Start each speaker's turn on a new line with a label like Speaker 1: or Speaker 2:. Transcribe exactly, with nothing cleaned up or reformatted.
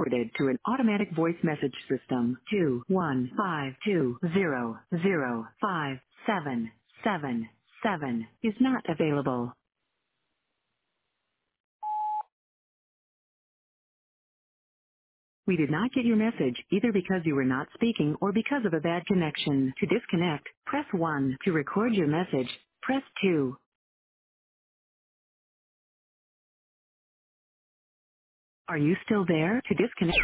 Speaker 1: forwarded to an automatic voice message system. Two one five two zero zero five seven seven seven is not available. We did not get your message either because you were not speaking or because of a bad connection. To disconnect, press one. To record your message, press two. Are you still there? To disconnect.